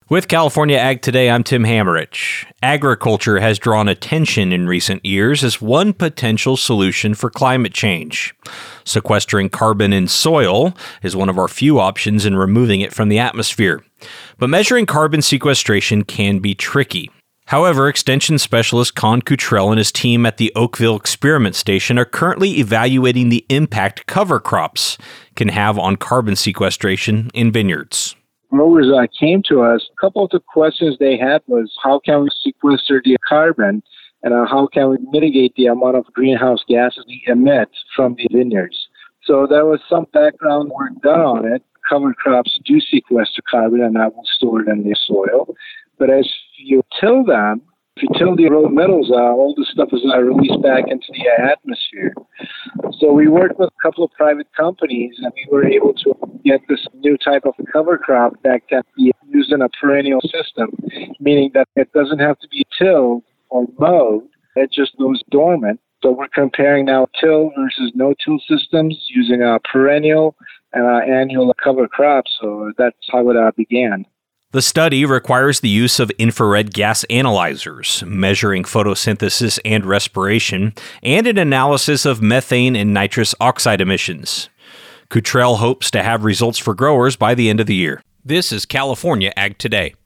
With California Ag Today, I'm Tim Hammerich. Agriculture has drawn attention in recent years as one potential solution for climate change. Sequestering carbon in soil is one of our few options in removing it from the atmosphere. But measuring carbon sequestration can be tricky. However, Extension Specialist Con Cottrell and his team at the Oakville Experiment Station are currently evaluating the impact cover crops can have on carbon sequestration in vineyards. Growers came to us. A couple of the questions they had was, how can we sequester the carbon and how can we mitigate the amount of greenhouse gases we emit from the vineyards? So there was some background work done on it. Cover crops do sequester carbon and that will store it in the soil. But as you till them, if you till the road metals out, all the stuff is released back into the atmosphere. So we worked with a couple of private companies and we were able to get this new type of cover crop that can be used in a perennial system, meaning that it doesn't have to be tilled or mowed, it just goes dormant. So we're comparing now till versus no-till systems using a perennial and annual cover crops. So that's how it began. The study requires the use of infrared gas analyzers, measuring photosynthesis and respiration, and an analysis of methane and nitrous oxide emissions. Cottrell hopes to have results for growers by the end of the year. This is California Ag Today.